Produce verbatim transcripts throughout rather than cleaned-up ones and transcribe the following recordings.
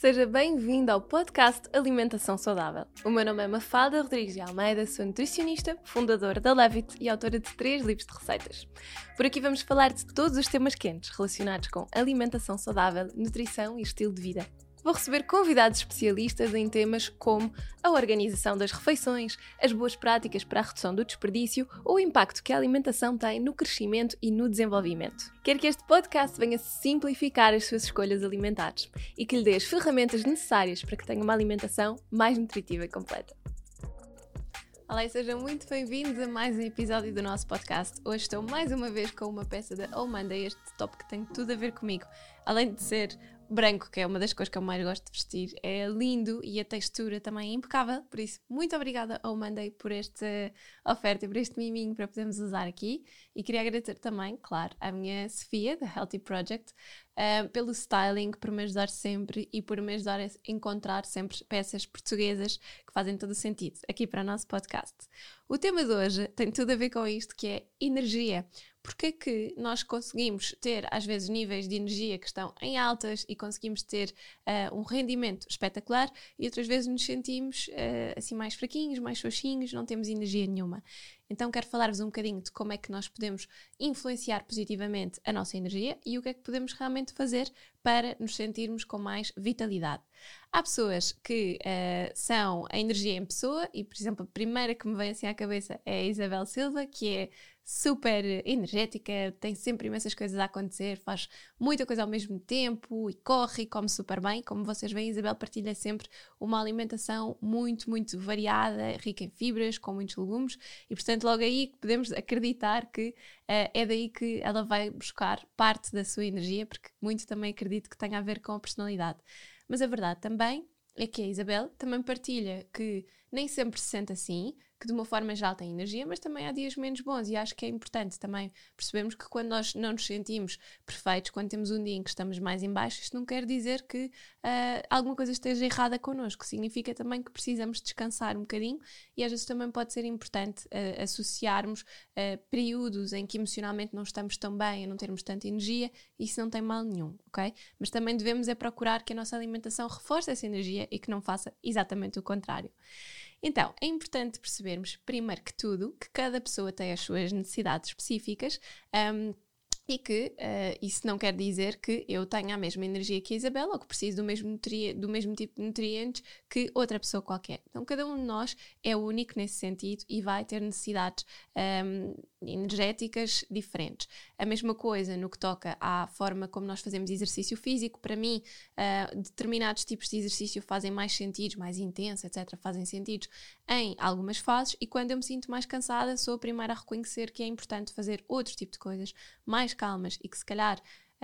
Seja bem-vindo ao podcast Alimentação Saudável. O meu nome é Mafalda Rodrigues de Almeida, sou nutricionista, fundadora da Levit e autora de três livros de receitas. Por aqui vamos falar de todos os temas quentes relacionados com alimentação saudável, nutrição e estilo de vida. Vou receber convidados especialistas em temas como a organização das refeições, as boas práticas para a redução do desperdício ou o impacto que a alimentação tem no crescimento e no desenvolvimento. Quero que este podcast venha simplificar as suas escolhas alimentares e que lhe dê as ferramentas necessárias para que tenha uma alimentação mais nutritiva e completa. Olá e sejam muito bem-vindos a mais um episódio do nosso podcast. Hoje estou mais uma vez com uma peça da Oh Monday, este top que tem tudo a ver comigo. Além de ser branco, que é uma das cores que eu mais gosto de vestir, é lindo e a textura também é impecável, por isso muito obrigada ao Monday por esta oferta e por este miminho para podermos usar aqui, e queria agradecer também, claro, à minha Sofia, da Healthy Project, uh, pelo styling, por me ajudar sempre e por me ajudar a encontrar sempre peças portuguesas que fazem todo o sentido aqui para o nosso podcast. O tema de hoje tem tudo a ver com isto, que é energia. Porque é que nós conseguimos ter, às vezes, níveis de energia que estão em altas e conseguimos ter uh, um rendimento espetacular e outras vezes nos sentimos uh, assim mais fraquinhos, mais xoxinhos, não temos energia nenhuma. Então quero falar-vos um bocadinho de como é que nós podemos influenciar positivamente a nossa energia e o que é que podemos realmente fazer para nos sentirmos com mais vitalidade. Há pessoas que uh, são a energia em pessoa e, por exemplo, a primeira que me vem assim à cabeça é a Isabel Silva, que é super energética, tem sempre imensas coisas a acontecer, faz muita coisa ao mesmo tempo e corre e come super bem. Como vocês veem, a Isabel partilha sempre uma alimentação muito, muito variada, rica em fibras, com muitos legumes e, portanto, logo aí podemos acreditar que uh, é daí que ela vai buscar parte da sua energia, porque muito também acredito que tenha a ver com a personalidade. Mas a verdade também é que a Isabel também partilha que nem sempre se sente assim, que de uma forma geral tem energia, mas também há dias menos bons, e acho que é importante também percebermos que quando nós não nos sentimos perfeitos, quando temos um dia em que estamos mais em baixo, isto não quer dizer que uh, alguma coisa esteja errada connosco, significa também que precisamos descansar um bocadinho, e às vezes também pode ser importante uh, associarmos uh, períodos em que emocionalmente não estamos tão bem, a não termos tanta energia, isso não tem mal nenhum, ok? Mas também devemos é procurar que a nossa alimentação reforce essa energia e que não faça exatamente o contrário. Então, é importante percebermos, primeiro que tudo, que cada pessoa tem as suas necessidades específicas um, e que uh, isso não quer dizer que eu tenha a mesma energia que a Isabel ou que preciso do mesmo, nutri- do mesmo tipo de nutrientes que outra pessoa qualquer. Então, cada um de nós é único nesse sentido e vai ter necessidades um, energéticas diferentes. A mesma coisa no que toca à forma como nós fazemos exercício físico. Para mim, uh, determinados tipos de exercício fazem mais sentido, mais intenso, etcétera, fazem sentido em algumas fases, e quando eu me sinto mais cansada, sou a primeira a reconhecer que é importante fazer outro tipo de coisas mais calmas e que se calhar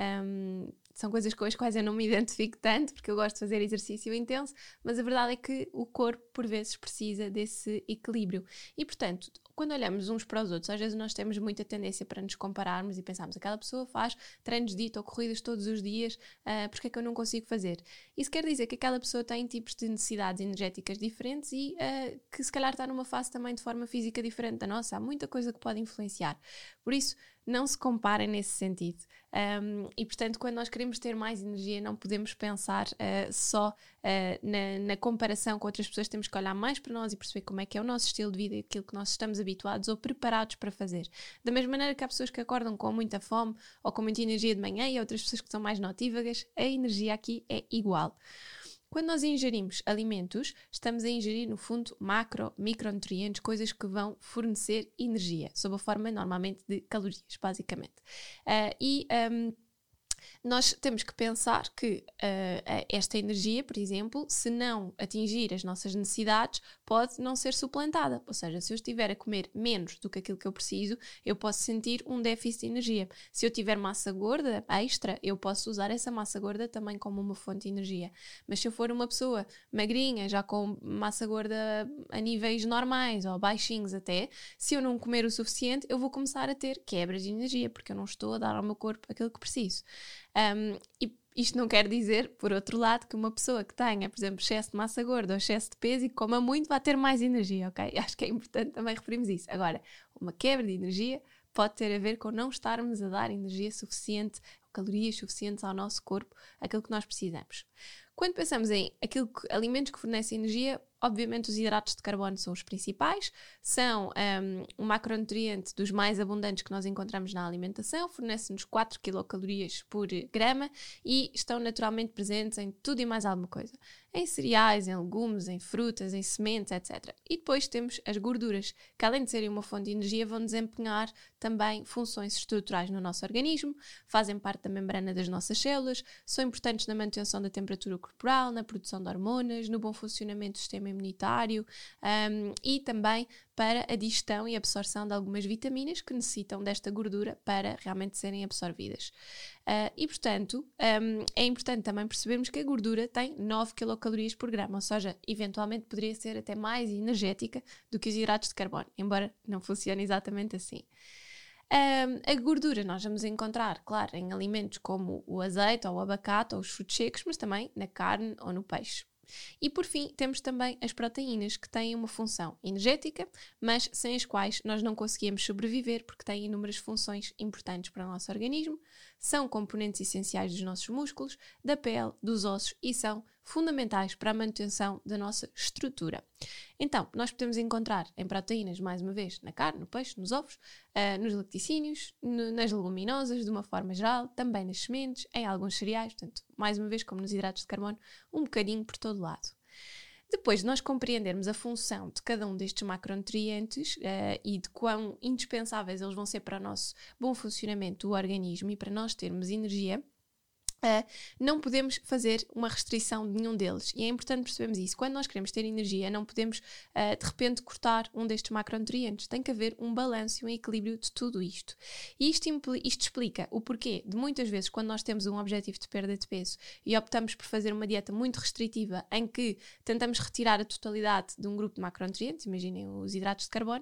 um, são coisas com as quais eu não me identifico tanto, porque eu gosto de fazer exercício intenso, mas a verdade é que o corpo por vezes precisa desse equilíbrio e, portanto, quando olhamos uns para os outros, às vezes nós temos muita tendência para nos compararmos e pensarmos, aquela pessoa faz treinos de dito ou corridas todos os dias, uh, porque é que eu não consigo fazer? Isso quer dizer que aquela pessoa tem tipos de necessidades energéticas diferentes e uh, que se calhar está numa fase também de forma física diferente da nossa. Há muita coisa que pode influenciar. Por isso, não se comparem nesse sentido. Um, e, portanto, quando nós queremos ter mais energia, não podemos pensar uh, só uh, na, na comparação com outras pessoas, temos que olhar mais para nós e perceber como é que é o nosso estilo de vida e aquilo que nós estamos habituados ou preparados para fazer. Da mesma maneira que há pessoas que acordam com muita fome ou com muita energia de manhã e outras pessoas que são mais notívagas, a energia aqui é igual. Quando nós ingerimos alimentos, estamos a ingerir, no fundo, macro, micronutrientes, coisas que vão fornecer energia, sob a forma, normalmente, de calorias, basicamente. Uh, e... Um, nós temos que pensar que uh, esta energia, por exemplo, se não atingir as nossas necessidades, pode não ser suplantada. Ou seja, se eu estiver a comer menos do que aquilo que eu preciso, eu posso sentir um déficit de energia. Se eu tiver massa gorda extra, eu posso usar essa massa gorda também como uma fonte de energia. Mas se eu for uma pessoa magrinha, já com massa gorda a níveis normais ou baixinhos até, se eu não comer o suficiente, eu vou começar a ter quebras de energia, porque eu não estou a dar ao meu corpo aquilo que preciso. Um, e isto não quer dizer, por outro lado, que uma pessoa que tenha, por exemplo, excesso de massa gorda ou excesso de peso e que coma muito vai ter mais energia, ok? Acho que é importante também referirmos isso. Agora, uma quebra de energia pode ter a ver com não estarmos a dar energia suficiente, calorias suficientes ao nosso corpo, aquilo que nós precisamos. Quando pensamos em aquilo que, alimentos que fornecem energia, obviamente os hidratos de carbono são os principais, são um, um macronutriente dos mais abundantes que nós encontramos na alimentação, fornecem-nos quatro quilocalorias por grama e estão naturalmente presentes em tudo e mais alguma coisa. Em cereais, em legumes, em frutas, em sementes, etcétera. E depois temos as gorduras, que além de serem uma fonte de energia, vão desempenhar também funções estruturais no nosso organismo, fazem parte da membrana das nossas células, são importantes na manutenção da temperatura corporal, na produção de hormonas, no bom funcionamento do sistema imunitário um, e também para a digestão e absorção de algumas vitaminas que necessitam desta gordura para realmente serem absorvidas. Uh, e, portanto, um, é importante também percebermos que a gordura tem nove quilocalorias por grama, ou seja, eventualmente poderia ser até mais energética do que os hidratos de carbono, embora não funcione exatamente assim. Um, a gordura nós vamos encontrar, claro, em alimentos como o azeite ou o abacate ou os frutos secos, mas também na carne ou no peixe. E por fim temos também as proteínas, que têm uma função energética, mas sem as quais nós não conseguimos sobreviver porque têm inúmeras funções importantes para o nosso organismo, são componentes essenciais dos nossos músculos, da pele, dos ossos e são fundamentais para a manutenção da nossa estrutura. Então, nós podemos encontrar em proteínas, mais uma vez, na carne, no peixe, nos ovos, uh, nos laticínios, no, nas leguminosas, de uma forma geral, também nas sementes, em alguns cereais, portanto, mais uma vez, como nos hidratos de carbono, um bocadinho por todo lado. Depois de nós compreendermos a função de cada um destes macronutrientes uh, e de quão indispensáveis eles vão ser para o nosso bom funcionamento do organismo e para nós termos energia, Uh, não podemos fazer uma restrição de nenhum deles e é importante percebermos isso. Quando nós queremos ter energia, não podemos uh, de repente cortar um destes macronutrientes. Tem que haver um balanço e um equilíbrio de tudo isto. E isto, impl- isto explica o porquê de muitas vezes, quando nós temos um objetivo de perda de peso e optamos por fazer uma dieta muito restritiva em que tentamos retirar a totalidade de um grupo de macronutrientes, imaginem os hidratos de carbono,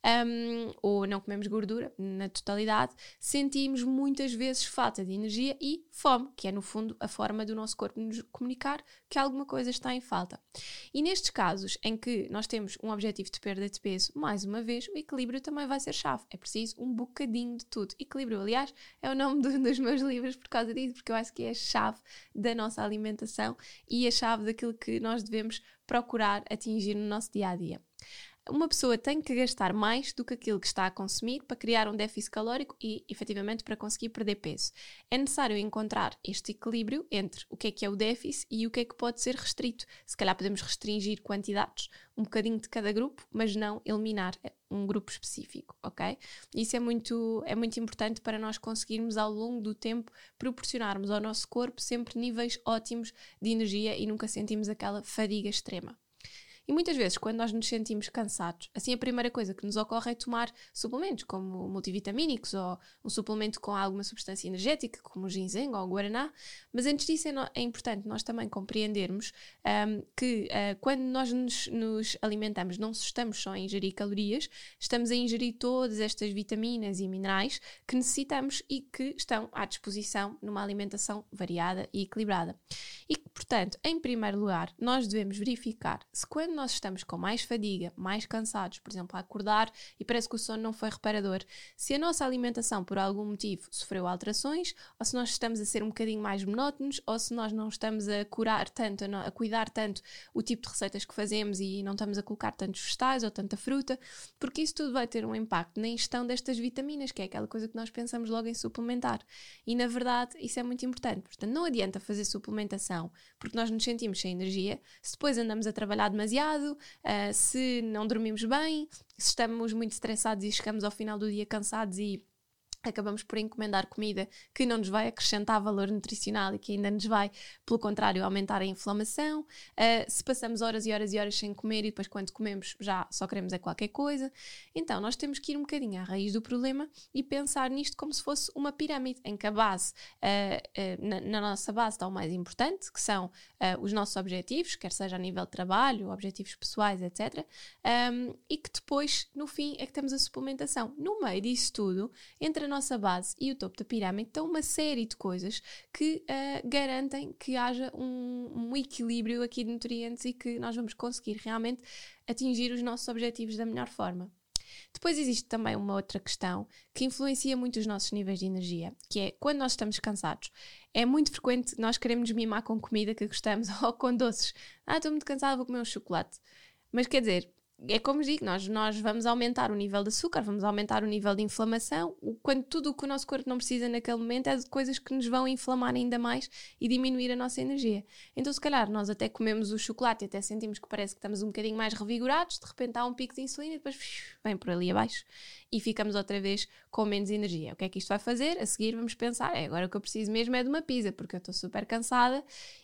um, ou não comemos gordura na totalidade, sentimos muitas vezes falta de energia e fome, que é no fundo a forma do nosso corpo nos comunicar que alguma coisa está em falta. E nestes casos em que nós temos um objetivo de perda de peso, mais uma vez, o equilíbrio também vai ser chave. É preciso um bocadinho de tudo. Equilíbrio, aliás, é o nome do, dos meus livros por causa disso, porque eu acho que é a chave da nossa alimentação e a chave daquilo que nós devemos procurar atingir no nosso dia-a-dia. Uma pessoa tem que gastar mais do que aquilo que está a consumir para criar um déficit calórico e, efetivamente, para conseguir perder peso. É necessário encontrar este equilíbrio entre o que é que é o déficit e o que é que pode ser restrito. Se calhar podemos restringir quantidades, um bocadinho de cada grupo, mas não eliminar um grupo específico, ok? Isso é muito, é muito importante para nós conseguirmos, ao longo do tempo, proporcionarmos ao nosso corpo sempre níveis ótimos de energia e nunca sentimos aquela fadiga extrema. E muitas vezes, quando nós nos sentimos cansados, assim a primeira coisa que nos ocorre é tomar suplementos, como multivitamínicos ou um suplemento com alguma substância energética, como o ginseng ou o guaraná. Mas antes disso é, no, é importante nós também compreendermos um, que uh, quando nós nos, nos alimentamos, não estamos só a ingerir calorias, estamos a ingerir todas estas vitaminas e minerais que necessitamos e que estão à disposição numa alimentação variada e equilibrada. E, portanto, em primeiro lugar, nós devemos verificar se quando nós estamos com mais fadiga, mais cansados, por exemplo, a acordar e parece que o sono não foi reparador, se a nossa alimentação por algum motivo sofreu alterações, ou se nós estamos a ser um bocadinho mais monótonos, ou se nós não estamos a curar tanto, a, não, a cuidar tanto o tipo de receitas que fazemos e não estamos a colocar tantos vegetais ou tanta fruta, porque isso tudo vai ter um impacto na ingestão destas vitaminas, que é aquela coisa que nós pensamos logo em suplementar. E na verdade isso é muito importante. Portanto, não adianta fazer suplementação porque nós nos sentimos sem energia, se depois andamos a trabalhar demasiado, Uh, se não dormimos bem, se estamos muito estressados e chegamos ao final do dia cansados e acabamos por encomendar comida que não nos vai acrescentar valor nutricional e que ainda nos vai, pelo contrário, aumentar a inflamação. Uh, se passamos horas e horas e horas sem comer e depois quando comemos já só queremos é qualquer coisa. Então nós temos que ir um bocadinho à raiz do problema e pensar nisto como se fosse uma pirâmide, em que a base, uh, uh, na, na nossa base está o mais importante, que são uh, os nossos objetivos, quer seja a nível de trabalho, objetivos pessoais, etcétera. Um, e que depois, no fim, é que temos a suplementação. No meio disso tudo, entre a nossa base e o topo da pirâmide estão uma série de coisas que uh, garantem que haja um, um equilíbrio aqui de nutrientes e que nós vamos conseguir realmente atingir os nossos objetivos da melhor forma. Depois existe também uma outra questão que influencia muito os nossos níveis de energia, que é quando nós estamos cansados. É muito frequente nós queremos mimar com comida que gostamos ou com doces. Ah, estou muito cansada, vou comer um chocolate. Mas quer dizer, é como digo, nós, nós vamos aumentar o nível de açúcar, vamos aumentar o nível de inflamação, quando tudo o que o nosso corpo não precisa naquele momento é de coisas que nos vão inflamar ainda mais e diminuir a nossa energia. Então se calhar nós até comemos o chocolate e até sentimos que parece que estamos um bocadinho mais revigorados, de repente há um pico de insulina e depois vem por ali abaixo e ficamos outra vez com menos energia. O que é que isto vai fazer? A seguir vamos pensar, é, agora o que eu preciso mesmo é de uma pizza, porque eu estou super cansada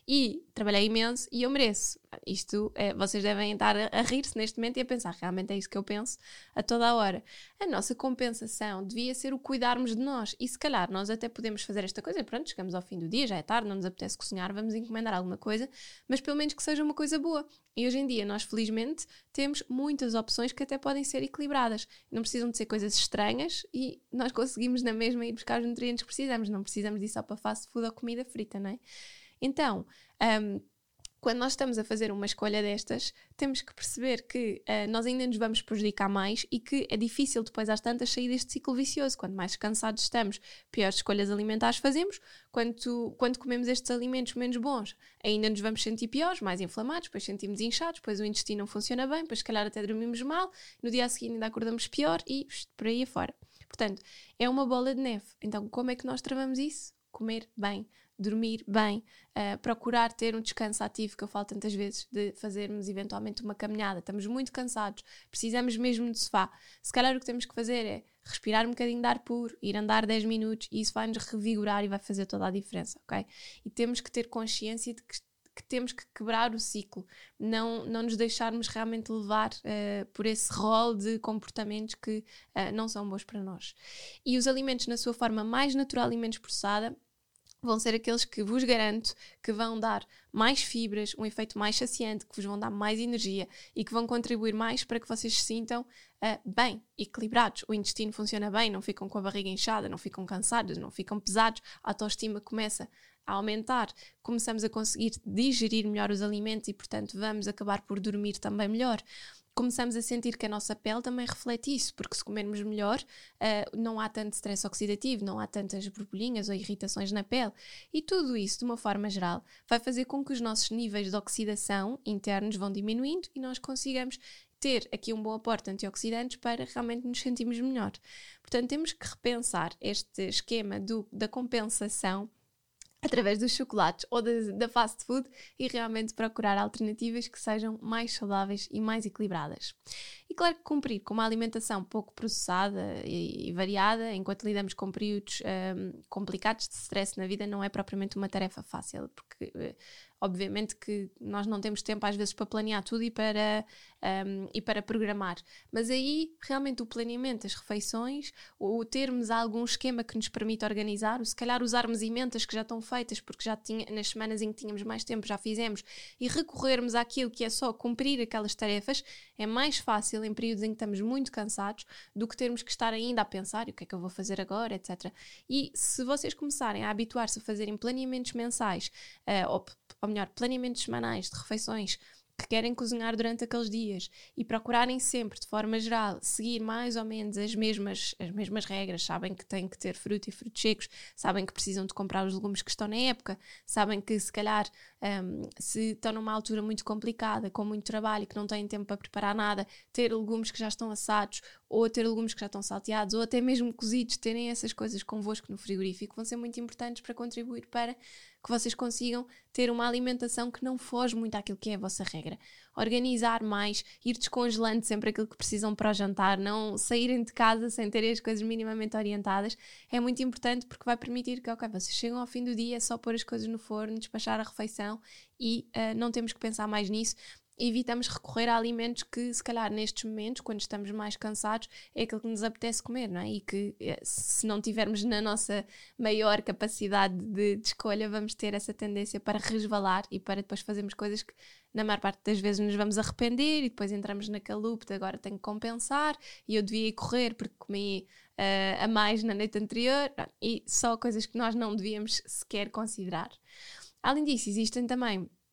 e trabalhei imenso e eu mereço. Isto, é, vocês devem estar a, a rir-se neste momento e a pensar, realmente é isso que eu penso a toda a hora. A nossa compensação devia ser o cuidarmos de nós e se calhar nós até podemos fazer esta coisa, pronto, chegamos ao fim do dia, já é tarde, não nos apetece cozinhar, vamos encomendar alguma coisa, mas pelo menos que seja uma coisa boa. E hoje em dia nós felizmente temos muitas opções que até podem ser equilibradas, não precisam de ser coisas estranhas e nós conseguimos na mesma ir buscar os nutrientes que precisamos, não precisamos disso só para fast food ou comida frita, não é? Então, um, quando nós estamos a fazer uma escolha destas, temos que perceber que uh, nós ainda nos vamos prejudicar mais e que é difícil depois às tantas sair deste ciclo vicioso. Quanto mais cansados estamos, piores escolhas alimentares fazemos. Quando, quando comemos estes alimentos menos bons, ainda nos vamos sentir piores, mais inflamados, depois sentimos inchados, depois o intestino não funciona bem, depois se calhar até dormimos mal, no dia a seguir ainda acordamos pior e por aí afora. Portanto, é uma bola de neve. Então, como é que nós travamos isso? Comer bem, dormir bem, uh, procurar ter um descanso ativo, que eu falo tantas vezes, de fazermos eventualmente uma caminhada. Estamos muito cansados, precisamos mesmo de sofá. Se calhar o que temos que fazer é respirar um bocadinho de ar puro, ir andar dez minutos e isso vai-nos revigorar e vai fazer toda a diferença, ok? E temos que ter consciência de que que temos que quebrar o ciclo, não, não nos deixarmos realmente levar uh, por esse rol de comportamentos que uh, não são bons para nós. E os alimentos na sua forma mais natural e menos processada vão ser aqueles que vos garanto que vão dar mais fibras, um efeito mais saciante, que vos vão dar mais energia e que vão contribuir mais para que vocês se sintam uh, bem, equilibrados. O intestino funciona bem, não ficam com a barriga inchada, não ficam cansados, não ficam pesados, a autoestima começa a aumentar, começamos a conseguir digerir melhor os alimentos e, portanto, vamos acabar por dormir também melhor. Começamos a sentir que a nossa pele também reflete isso, porque se comermos melhor, uh, não há tanto stress oxidativo, não há tantas borbulhinhas ou irritações na pele. E tudo isso, de uma forma geral, vai fazer com que os nossos níveis de oxidação internos vão diminuindo e nós consigamos ter aqui um bom aporte de antioxidantes para realmente nos sentirmos melhor. Portanto, temos que repensar este esquema do, da compensação através dos chocolates ou da, da fast food e realmente procurar alternativas que sejam mais saudáveis e mais equilibradas. E claro que cumprir com uma alimentação pouco processada e, e variada, enquanto lidamos com períodos um, complicados de stress na vida, não é propriamente uma tarefa fácil, porque uh, obviamente que nós não temos tempo às vezes para planear tudo e para, um, e para programar, mas aí realmente o planeamento das refeições, o termos algum esquema que nos permita organizar, ou se calhar usarmos emendas que já estão feitas porque já tinha, nas semanas em que tínhamos mais tempo já fizemos e recorrermos àquilo que é só cumprir aquelas tarefas, é mais fácil em períodos em que estamos muito cansados do que termos que estar ainda a pensar o que é que eu vou fazer agora, etcétera. E se vocês começarem a habituar-se a fazerem planeamentos mensais, uh, ou, ou melhor, planeamentos semanais de refeições que querem cozinhar durante aqueles dias e procurarem sempre, de forma geral, seguir mais ou menos as mesmas, as mesmas regras, sabem que têm que ter fruta e frutos secos, sabem que precisam de comprar os legumes que estão na época, sabem que se calhar um, se estão numa altura muito complicada, com muito trabalho e que não têm tempo para preparar nada, ter legumes que já estão assados ou ter legumes que já estão salteados ou até mesmo cozidos, terem essas coisas convosco no frigorífico vão ser muito importantes para contribuir para que vocês consigam ter uma alimentação que não foge muito àquilo que é a vossa regra. Organizar mais, ir descongelando sempre aquilo que precisam para o jantar, não saírem de casa sem terem as coisas minimamente orientadas, é muito importante porque vai permitir que, ok, vocês chegam ao fim do dia, é só pôr as coisas no forno, despachar a refeição e uh, não temos que pensar mais nisso. Evitamos recorrer a alimentos que, se calhar, nestes momentos, quando estamos mais cansados, é aquilo que nos apetece comer, não é? E que, se não tivermos na nossa maior capacidade de, de escolha, vamos ter essa tendência para resvalar e para depois fazermos coisas que, na maior parte das vezes, nos vamos arrepender e depois entramos naquele loop de agora tenho que compensar e eu devia ir correr porque comi uh, a mais na noite anterior e só coisas que nós não devíamos sequer considerar. Além disso, existem também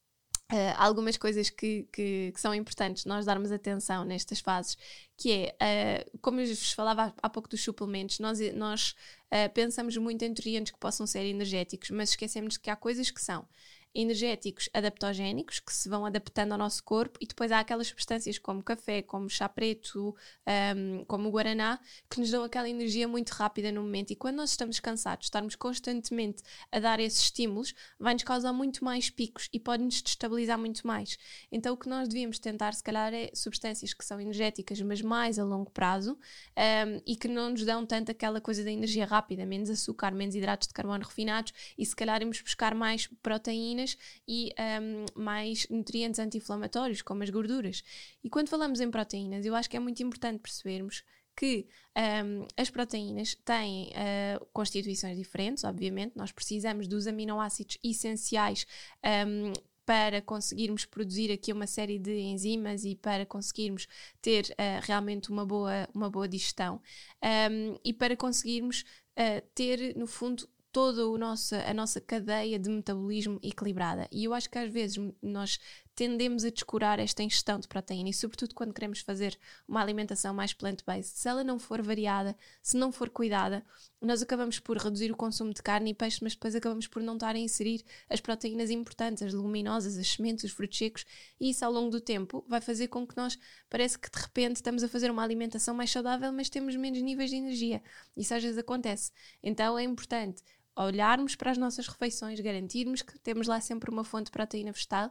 Uh, algumas coisas que, que, que são importantes nós darmos atenção nestas fases, que é, uh, como eu vos falava há, há pouco dos suplementos, nós, nós uh, pensamos muito em nutrientes que possam ser energéticos, mas esquecemos que há coisas que são energéticos adaptogénicos, que se vão adaptando ao nosso corpo, e depois há aquelas substâncias como café, como chá preto, um, como o guaraná, que nos dão aquela energia muito rápida no momento, e quando nós estamos cansados, estarmos constantemente a dar esses estímulos, vai-nos causar muito mais picos e pode-nos destabilizar muito mais. Então o que nós devíamos tentar, se calhar, é substâncias que são energéticas, mas mais a longo prazo, um, e que não nos dão tanto aquela coisa da energia rápida, menos açúcar, menos hidratos de carbono refinados, e se calhar irmos buscar mais proteínas e um, mais nutrientes anti-inflamatórios, como as gorduras. E quando falamos em proteínas, eu acho que é muito importante percebermos que um, as proteínas têm uh, constituições diferentes, obviamente. Nós precisamos dos aminoácidos essenciais um, para conseguirmos produzir aqui uma série de enzimas e para conseguirmos ter uh, realmente uma boa, uma boa digestão, um, e para conseguirmos uh, ter, no fundo, toda a nossa, a nossa cadeia de metabolismo equilibrada. E eu acho que às vezes nós tendemos a descurar esta ingestão de proteína, e sobretudo quando queremos fazer uma alimentação mais plant-based. Se ela não for variada, se não for cuidada, nós acabamos por reduzir o consumo de carne e peixe, mas depois acabamos por não estar a inserir as proteínas importantes, as leguminosas, as sementes, os frutos secos, e isso ao longo do tempo vai fazer com que nós, parece que de repente estamos a fazer uma alimentação mais saudável, mas temos menos níveis de energia. Isso às vezes acontece. Então é importante olharmos para as nossas refeições, garantirmos que temos lá sempre uma fonte de proteína vegetal,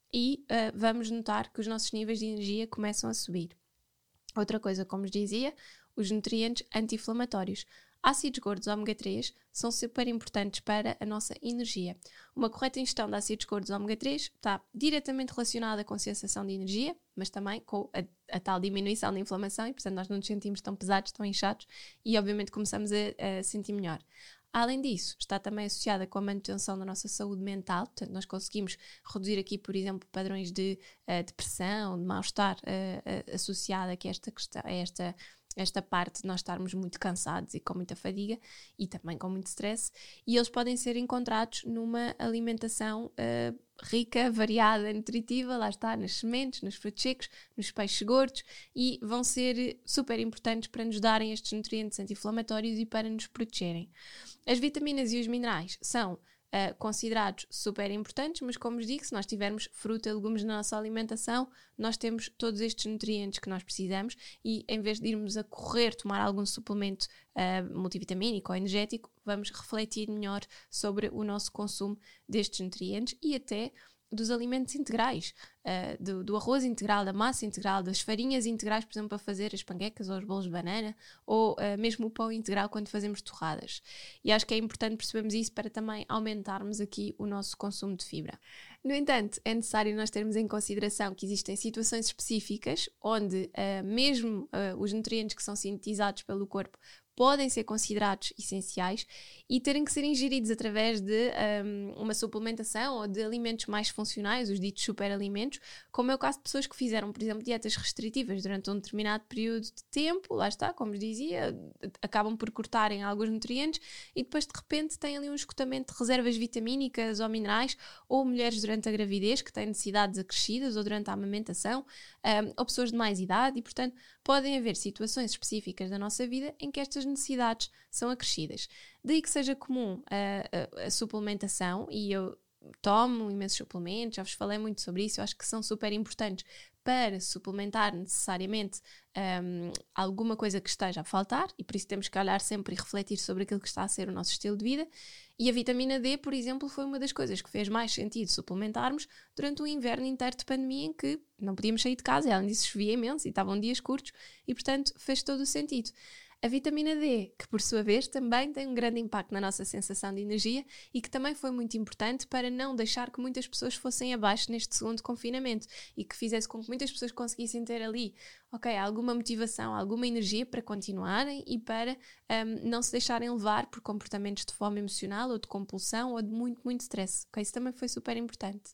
e uh, vamos notar que os nossos níveis de energia começam a subir. Outra coisa, como vos dizia, os nutrientes anti-inflamatórios. Ácidos gordos ômega três são super importantes para a nossa energia. Uma correta ingestão de ácidos gordos ômega três está diretamente relacionada com a sensação de energia, mas também com a, a tal diminuição da inflamação, e portanto nós não nos sentimos tão pesados, tão inchados, e obviamente começamos a, a sentir melhor. Além disso, está também associada com a manutenção da nossa saúde mental, portanto nós conseguimos reduzir aqui, por exemplo, padrões de uh, depressão, de mal-estar uh, uh, associada a esta questão, a esta, esta parte de nós estarmos muito cansados e com muita fadiga e também com muito stress, e eles podem ser encontrados numa alimentação uh, rica, variada, nutritiva, lá está, nas sementes, nos frutos secos, nos peixes gordos, e vão ser super importantes para nos darem estes nutrientes anti-inflamatórios e para nos protegerem. As vitaminas e os minerais são uh, considerados super importantes, mas como vos digo, se nós tivermos fruta e legumes na nossa alimentação, nós temos todos estes nutrientes que nós precisamos, e em vez de irmos a correr tomar algum suplemento uh, multivitamínico ou energético, vamos refletir melhor sobre o nosso consumo destes nutrientes e até dos alimentos integrais, uh, do, do arroz integral, da massa integral, das farinhas integrais, por exemplo, para fazer as panquecas ou os bolos de banana, ou uh, mesmo o pão integral quando fazemos torradas. E acho que é importante percebermos isso para também aumentarmos aqui o nosso consumo de fibra. No entanto, é necessário nós termos em consideração que existem situações específicas onde uh, mesmo uh, os nutrientes que são sintetizados pelo corpo podem ser considerados essenciais e terem que ser ingeridos através de um, uma suplementação ou de alimentos mais funcionais, os ditos superalimentos, como é o caso de pessoas que fizeram, por exemplo, dietas restritivas durante um determinado período de tempo, lá está, como vos dizia, acabam por cortarem alguns nutrientes e depois de repente têm ali um esgotamento de reservas vitamínicas ou minerais, ou mulheres durante a gravidez que têm necessidades acrescidas ou durante a amamentação, um, ou pessoas de mais idade, e portanto podem haver situações específicas da nossa vida em que estas necessidades são acrescidas. Daí que seja comum a, a, a suplementação, e eu tomo imensos suplementos, já vos falei muito sobre isso, eu acho que são super importantes para suplementar necessariamente um, alguma coisa que esteja a faltar, e por isso temos que olhar sempre e refletir sobre aquilo que está a ser o nosso estilo de vida. E a vitamina D, por exemplo, foi uma das coisas que fez mais sentido suplementarmos durante o inverno inteiro de pandemia, em que não podíamos sair de casa, e além disso chovia imenso e estavam dias curtos, e portanto fez todo o sentido. A vitamina D, que por sua vez também tem um grande impacto na nossa sensação de energia e que também foi muito importante para não deixar que muitas pessoas fossem abaixo neste segundo confinamento e que fizesse com que muitas pessoas conseguissem ter ali, ok, alguma motivação, alguma energia para continuarem e para um, não se deixarem levar por comportamentos de fome emocional ou de compulsão ou de muito, muito stress. Okay? Isso também foi super importante.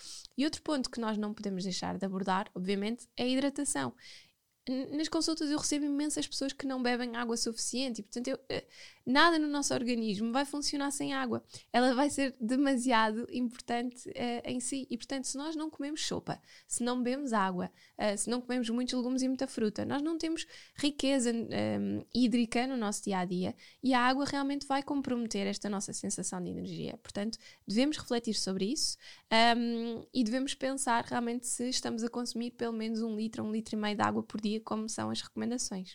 E outro ponto que nós não podemos deixar de abordar, obviamente, é a hidratação. Nas consultas eu recebo imensas pessoas que não bebem água suficiente e, portanto, eu, nada no nosso organismo vai funcionar sem água. Ela vai ser demasiado importante uh, em si. E, portanto, se nós não comemos sopa, se não bebemos água, uh, se não comemos muitos legumes e muita fruta, nós não temos riqueza um, hídrica no nosso dia-a-dia e a água realmente vai comprometer esta nossa sensação de energia. Portanto, devemos refletir sobre isso um, e devemos pensar realmente se estamos a consumir pelo menos um litro, um litro e meio de água por dia, como são as recomendações.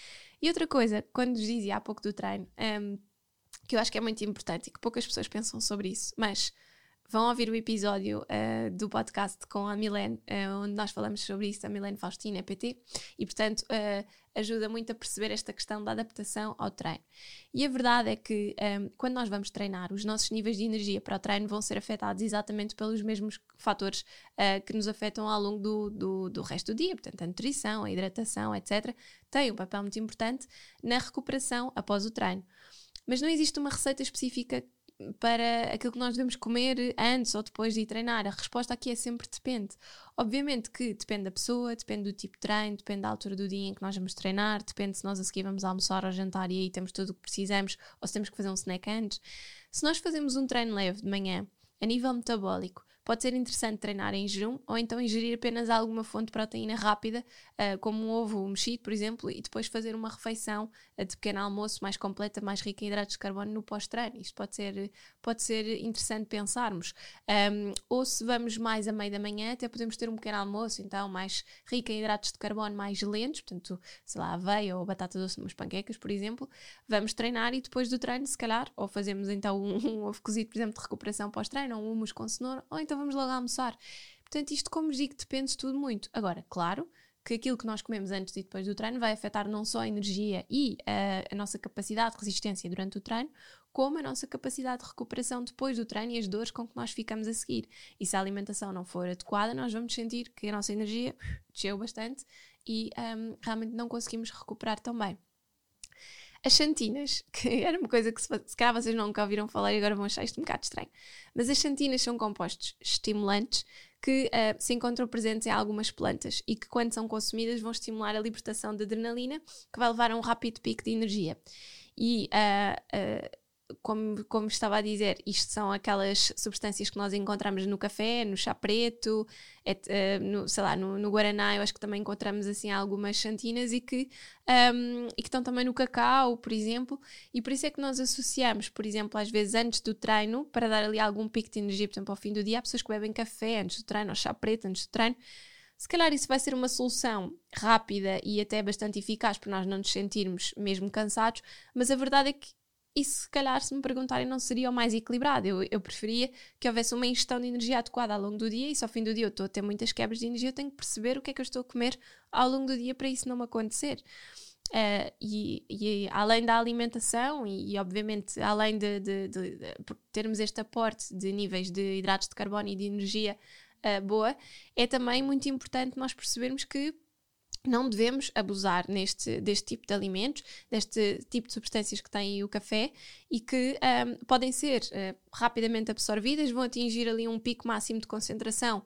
E outra coisa, quando nos dizia há pouco do treino, um, que eu acho que é muito importante e que poucas pessoas pensam sobre isso, mas vão ouvir o episódio uh, do podcast com a Milene, uh, onde nós falamos sobre isso, a Milene Faustina, P T, e portanto uh, ajuda muito a perceber esta questão da adaptação ao treino. E a verdade é que um, quando nós vamos treinar, os nossos níveis de energia para o treino vão ser afetados exatamente pelos mesmos fatores uh, que nos afetam ao longo do, do, do resto do dia. Portanto, a nutrição, a hidratação, etcétera, têm um papel muito importante na recuperação após o treino. Mas não existe uma receita específica para aquilo que nós devemos comer antes ou depois de ir treinar. A resposta aqui é sempre depende. Obviamente que depende da pessoa, depende do tipo de treino, depende da altura do dia em que nós vamos treinar, depende se nós a seguir vamos almoçar ou jantar e aí temos tudo o que precisamos ou se temos que fazer um snack antes. Se nós fazemos um treino leve de manhã, a nível metabólico, pode ser interessante treinar em jejum ou então ingerir apenas alguma fonte de proteína rápida, uh, como um ovo mexido, por exemplo, e depois fazer uma refeição uh, de pequeno almoço mais completa, mais rica em hidratos de carbono no pós-treino. Isto pode ser, pode ser interessante pensarmos. Um, ou se vamos mais a meio da manhã, até podemos ter um pequeno almoço, então mais rico em hidratos de carbono mais lentos, portanto, sei lá, aveia ou batata doce, umas panquecas, por exemplo. Vamos treinar e depois do treino, se calhar, ou fazemos então um, um ovo cozido, por exemplo, de recuperação pós-treino, ou um hummus com cenoura, ou então vamos logo almoçar. Portanto, isto, como vos digo, depende de tudo muito. Agora, claro que aquilo que nós comemos antes e depois do treino vai afetar não só a energia e uh, a nossa capacidade de resistência durante o treino, como a nossa capacidade de recuperação depois do treino e as dores com que nós ficamos a seguir. E se a alimentação não for adequada, nós vamos sentir que a nossa energia desceu bastante e um, realmente não conseguimos recuperar tão bem. As xantinas, que era uma coisa que se, se calhar vocês nunca ouviram falar e agora vão achar isto um bocado estranho, mas as xantinas são compostos estimulantes que uh, se encontram presentes em algumas plantas e que, quando são consumidas, vão estimular a libertação de adrenalina, que vai levar a um rápido pico de energia. E uh, uh, Como, como estava a dizer, isto são aquelas substâncias que nós encontramos no café, no chá preto, et, uh, no, sei lá, no, no guaraná. Eu acho que também encontramos assim algumas xantinas e que, um, e que estão também no cacau, por exemplo, e por isso é que nós associamos, por exemplo, às vezes antes do treino, para dar ali algum pico de energia, por exemplo, ao fim do dia, há pessoas que bebem café antes do treino, ou chá preto antes do treino. Se calhar isso vai ser uma solução rápida e até bastante eficaz para nós não nos sentirmos mesmo cansados, mas a verdade é que isso, se calhar, se me perguntarem, não seria o mais equilibrado. Eu, eu preferia que houvesse uma ingestão de energia adequada ao longo do dia e se ao fim do dia eu estou a ter muitas quebras de energia, eu tenho que perceber o que é que eu estou a comer ao longo do dia para isso não me acontecer. Uh, e, e além da alimentação e, e obviamente, além de, de, de, de termos este aporte de níveis de hidratos de carbono e de energia uh, boa, é também muito importante nós percebermos que não devemos abusar neste, deste tipo de alimentos, deste tipo de substâncias que tem o café e que um, podem ser uh, rapidamente absorvidas, vão atingir ali um pico máximo de concentração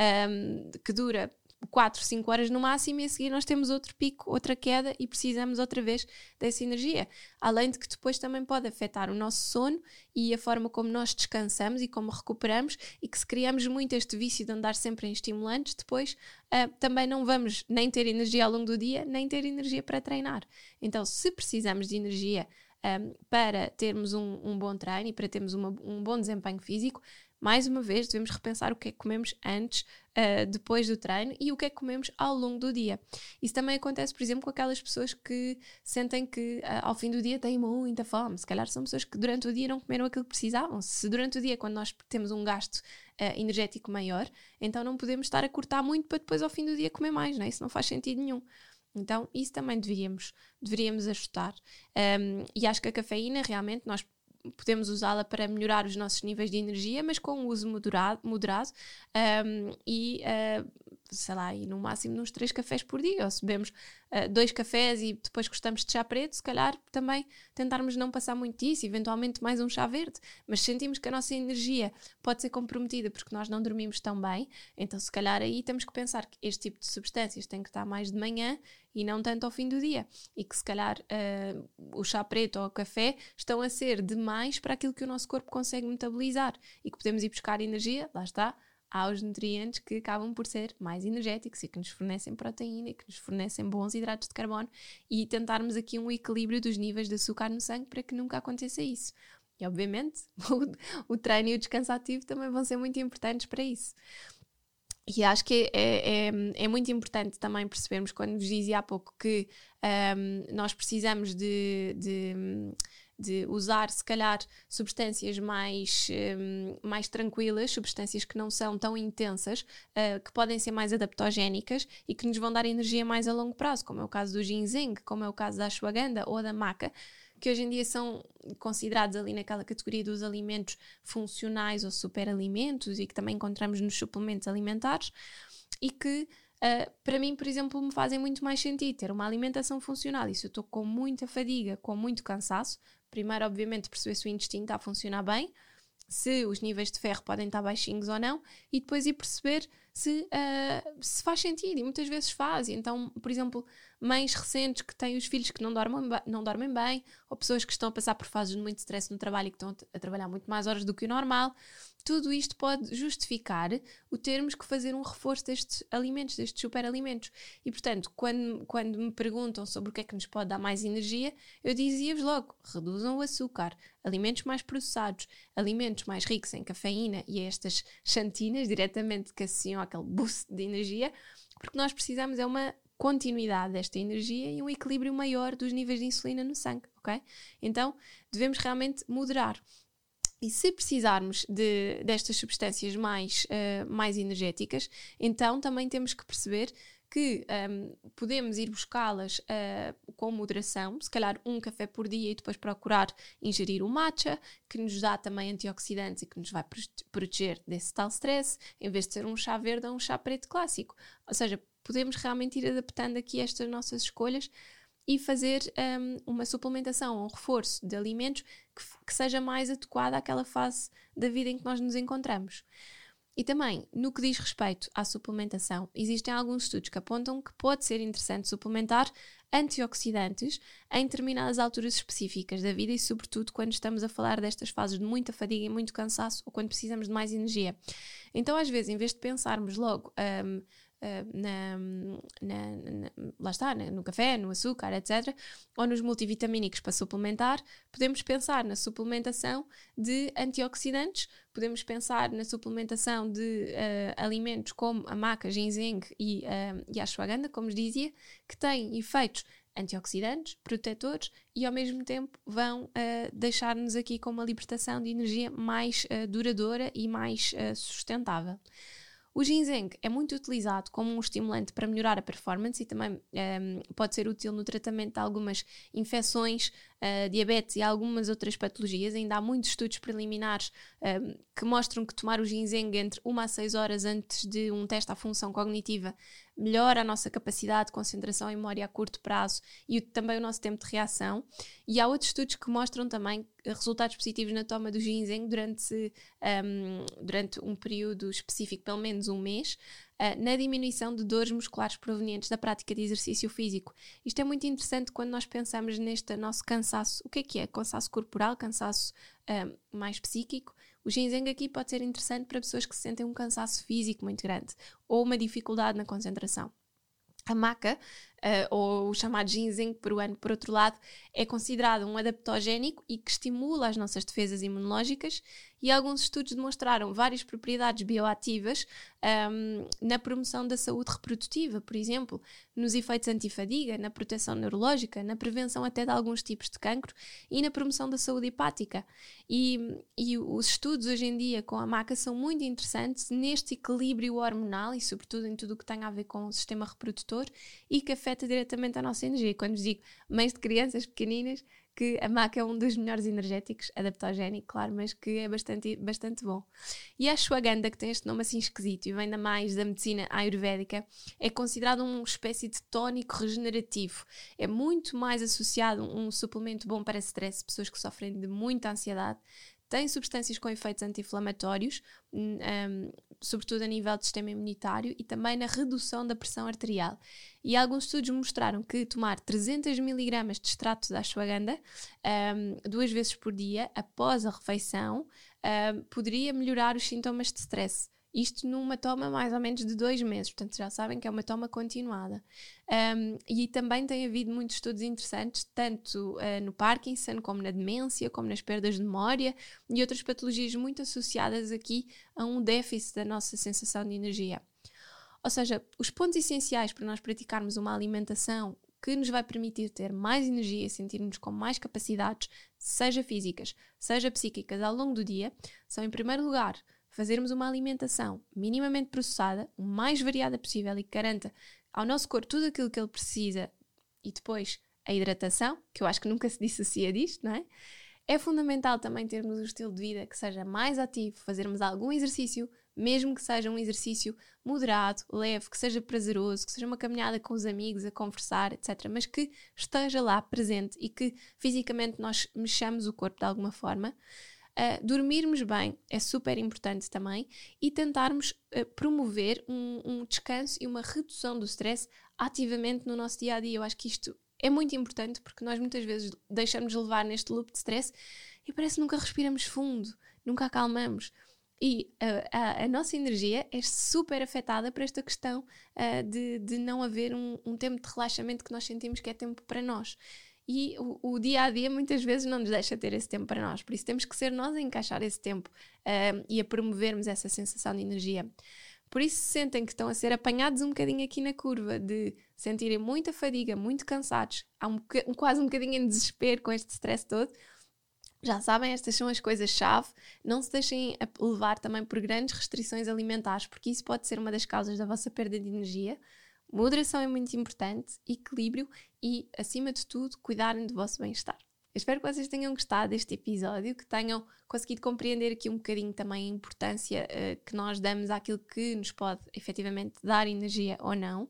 um, que dura quatro, cinco horas no máximo e a seguir nós temos outro pico, outra queda e precisamos outra vez dessa energia. Além de que depois também pode afetar o nosso sono e a forma como nós descansamos e como recuperamos e que se criamos muito este vício de andar sempre em estimulantes, depois uh, também não vamos nem ter energia ao longo do dia, nem ter energia para treinar. Então, se precisamos de energia um, para termos um, um bom treino e para termos uma, um bom desempenho físico, mais uma vez devemos repensar o que é que comemos antes, uh, depois do treino e o que é que comemos ao longo do dia. Isso também acontece, por exemplo, com aquelas pessoas que sentem que uh, ao fim do dia têm muita fome. Se calhar são pessoas que durante o dia não comeram aquilo que precisavam. Se durante o dia, quando nós temos um gasto uh, energético maior, então não podemos estar a cortar muito para depois ao fim do dia comer mais, não é? Isso não faz sentido nenhum. Então isso também deveríamos, deveríamos ajustar. Um, e acho que a cafeína realmente nós podemos usá-la para melhorar os nossos níveis de energia, mas com um uso moderado, moderado um, e uh, sei lá, e no máximo uns três cafés por dia, ou se bebemos uh, dois cafés e depois gostamos de chá preto, se calhar também tentarmos não passar muito disso, eventualmente mais um chá verde, mas sentimos que a nossa energia pode ser comprometida porque nós não dormimos tão bem, então se calhar aí temos que pensar que este tipo de substâncias tem que estar mais de manhã e não tanto ao fim do dia, e que se calhar uh, o chá preto ou o café estão a ser demais para aquilo que o nosso corpo consegue metabolizar e que podemos ir buscar energia, lá está, aos nutrientes que acabam por ser mais energéticos e que nos fornecem proteína e que nos fornecem bons hidratos de carbono, e tentarmos aqui um equilíbrio dos níveis de açúcar no sangue para que nunca aconteça isso. E obviamente o, o treino e o descanso ativo também vão ser muito importantes para isso. E acho que é, é, é muito importante também percebermos, quando vos dizia há pouco que um, nós precisamos de, de, de usar, se calhar, substâncias mais, um, mais tranquilas, substâncias que não são tão intensas, uh, que podem ser mais adaptogénicas e que nos vão dar energia mais a longo prazo, como é o caso do ginseng, como é o caso da ashwagandha ou da maca, que hoje em dia são considerados ali naquela categoria dos alimentos funcionais ou superalimentos e que também encontramos nos suplementos alimentares, e que uh, para mim, por exemplo, me fazem muito mais sentido ter uma alimentação funcional. E se eu estou com muita fadiga, com muito cansaço, primeiro obviamente perceber se o intestino está a funcionar bem, se os níveis de ferro podem estar baixinhos ou não, e depois ir perceber se, uh, se faz sentido, e muitas vezes faz. Então, por exemplo, mães recentes que têm os filhos que não dormem, não dormem bem, ou pessoas que estão a passar por fases de muito stress no trabalho e que estão a trabalhar muito mais horas do que o normal, tudo isto pode justificar o termos que fazer um reforço destes alimentos, destes superalimentos. E, portanto, quando, quando me perguntam sobre o que é que nos pode dar mais energia, eu dizia-vos logo, reduzam o açúcar, alimentos mais processados, alimentos mais ricos em cafeína e estas xantinas diretamente que associam àquele boost de energia, porque nós precisamos é uma continuidade desta energia e um equilíbrio maior dos níveis de insulina no sangue, ok? Então, devemos realmente moderar. E se precisarmos de, destas substâncias mais, uh, mais energéticas, então também temos que perceber que um, podemos ir buscá-las uh, com moderação, se calhar um café por dia, e depois procurar ingerir o matcha, que nos dá também antioxidantes e que nos vai proteger desse tal stress, em vez de ser um chá verde ou um chá preto clássico. Ou seja, podemos realmente ir adaptando aqui estas nossas escolhas e fazer um, uma suplementação, um reforço de alimentos que, que seja mais adequada àquela fase da vida em que nós nos encontramos. E também, no que diz respeito à suplementação, existem alguns estudos que apontam que pode ser interessante suplementar antioxidantes em determinadas alturas específicas da vida, e sobretudo quando estamos a falar destas fases de muita fadiga e muito cansaço, ou quando precisamos de mais energia. Então, às vezes, em vez de pensarmos logo um, Uh, na, na, na, lá está, né, no café, no açúcar, etcétera, ou nos multivitamínicos para suplementar, podemos pensar na suplementação de antioxidantes, podemos pensar na suplementação de uh, alimentos como a maca, ginseng e, uh, e a ashwagandha, como vos dizia, que têm efeitos antioxidantes, protetores, e ao mesmo tempo vão uh, deixar-nos aqui com uma libertação de energia mais uh, duradoura e mais uh, sustentável. O ginseng é muito utilizado como um estimulante para melhorar a performance e também um, pode ser útil no tratamento de algumas infecções, uh, diabetes e algumas outras patologias. Ainda há muitos estudos preliminares um, que mostram que tomar o ginseng entre uma a seis horas antes de um teste à função cognitiva melhora a nossa capacidade de concentração e memória a curto prazo e o, também o nosso tempo de reação. E há outros estudos que mostram também resultados positivos na toma do ginseng durante, um, durante um período específico, pelo menos um mês, uh, na diminuição de dores musculares provenientes da prática de exercício físico. Isto é muito interessante quando nós pensamos neste nosso cansaço. O que é que é? Cansaço corporal, cansaço um, mais psíquico. O ginseng aqui pode ser interessante para pessoas que sentem um cansaço físico muito grande ou uma dificuldade na concentração. A maca, uh, ou o chamado ginseng peruano, por outro lado, é considerado um adaptogénico e que estimula as nossas defesas imunológicas, e alguns estudos demonstraram várias propriedades bioativas um, na promoção da saúde reprodutiva, por exemplo, nos efeitos antifadiga, na proteção neurológica, na prevenção até de alguns tipos de cancro e na promoção da saúde hepática. E, e os estudos hoje em dia com a maca são muito interessantes neste equilíbrio hormonal e sobretudo em tudo o que tem a ver com o sistema reprodutor, e que afeta afeta diretamente a nossa energia. Quando vos digo mães de crianças pequeninas, que a maca é um dos melhores energéticos, adaptogénico, claro, mas que é bastante, bastante bom. E a ashwagandha, que tem este nome assim esquisito e vem da mais da medicina ayurvédica, é considerado uma espécie de tónico regenerativo. É muito mais associado a um suplemento bom para stress, pessoas que sofrem de muita ansiedade. Tem substâncias com efeitos anti-inflamatórios, um, sobretudo a nível do sistema imunitário e também na redução da pressão arterial. E alguns estudos mostraram que tomar trezentos miligramas de extrato de ashwagandha um, duas vezes por dia, após a refeição, um, poderia melhorar os sintomas de stress. Isto numa toma mais ou menos de dois meses, portanto já sabem que é uma toma continuada. Um, e também tem havido muitos estudos interessantes, tanto uh, no Parkinson, como na demência, como nas perdas de memória e outras patologias muito associadas aqui a um déficit da nossa sensação de energia. Ou seja, os pontos essenciais para nós praticarmos uma alimentação que nos vai permitir ter mais energia e sentirmos com mais capacidades, seja físicas, seja psíquicas, ao longo do dia, são, em primeiro lugar, fazermos uma alimentação minimamente processada, o mais variada possível e que garanta ao nosso corpo tudo aquilo que ele precisa, e depois a hidratação, que eu acho que nunca se dissocia disto, não é? É fundamental também termos um estilo de vida que seja mais ativo, fazermos algum exercício, mesmo que seja um exercício moderado, leve, que seja prazeroso, que seja uma caminhada com os amigos, a conversar, etcétera, mas que esteja lá presente e que fisicamente nós mexamos o corpo de alguma forma. Uh, dormirmos bem é super importante também e tentarmos uh, promover um, um descanso e uma redução do stress ativamente no nosso dia-a-dia. Eu acho que isto é muito importante porque nós muitas vezes deixamos de levar neste loop de stress e parece que nunca respiramos fundo, nunca acalmamos. E uh, a, a nossa energia é super afetada por esta questão uh, de, de não haver um, um tempo de relaxamento que nós sentimos que é tempo para nós. E o, o dia-a-dia muitas vezes não nos deixa ter esse tempo para nós. Por isso temos que ser nós a encaixar esse tempo uh, e a promovermos essa sensação de energia. Por isso, se sentem que estão a ser apanhados um bocadinho aqui na curva, de sentirem muita fadiga, muito cansados, há um, um, quase um bocadinho em desespero com este stress todo, já sabem, estas são as coisas-chave. Não se deixem levar também por grandes restrições alimentares, porque isso pode ser uma das causas da vossa perda de energia. Moderação é muito importante, equilíbrio e, acima de tudo, cuidarem do vosso bem-estar. Eu espero que vocês tenham gostado deste episódio, que tenham conseguido compreender aqui um bocadinho também a importância uh, que nós damos àquilo que nos pode efetivamente dar energia ou não.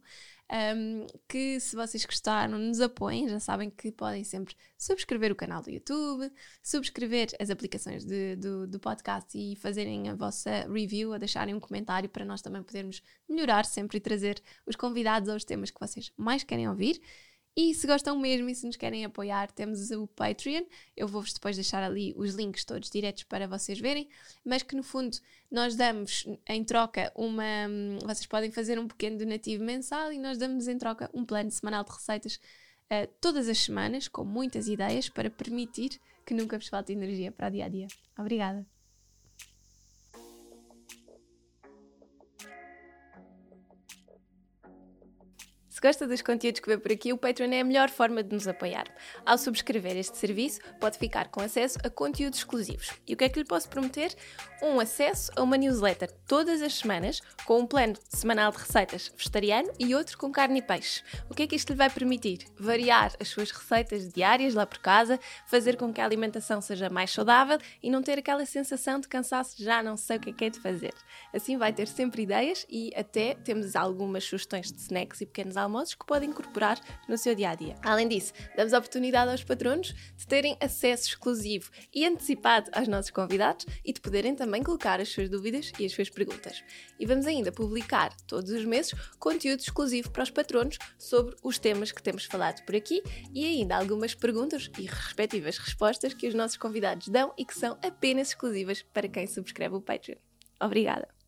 Um, que se vocês gostaram, nos apoiem, já sabem que podem sempre subscrever o canal do YouTube, subscrever as aplicações de, do, do podcast e fazerem a vossa review, a deixarem um comentário para nós também podermos melhorar sempre e trazer os convidados aos temas que vocês mais querem ouvir. E se gostam mesmo e se nos querem apoiar, temos o Patreon. Eu vou-vos depois deixar ali os links todos diretos para vocês verem, mas que no fundo nós damos em troca uma... Vocês podem fazer um pequeno donativo mensal e nós damos em troca um plano semanal de receitas uh, todas as semanas, com muitas ideias para permitir que nunca vos falte energia para o dia-a-dia. Obrigada! Se gosta dos conteúdos que vê por aqui, o Patreon é a melhor forma de nos apoiar. Ao subscrever este serviço, pode ficar com acesso a conteúdos exclusivos. E o que é que lhe posso prometer? Um acesso a uma newsletter todas as semanas, com um plano semanal de receitas vegetariano e outro com carne e peixe. O que é que isto lhe vai permitir? Variar as suas receitas diárias lá por casa, fazer com que a alimentação seja mais saudável e não ter aquela sensação de cansaço de já não sei o que é que é de fazer. Assim vai ter sempre ideias e até temos algumas sugestões de snacks e pequenos almoços que podem incorporar no seu dia-a-dia. Além disso, damos a oportunidade aos patronos de terem acesso exclusivo e antecipado aos nossos convidados e de poderem também colocar as suas dúvidas e as suas perguntas. E vamos ainda publicar todos os meses conteúdo exclusivo para os patronos sobre os temas que temos falado por aqui e ainda algumas perguntas e respectivas respostas que os nossos convidados dão e que são apenas exclusivas para quem subscreve o Patreon. Obrigada!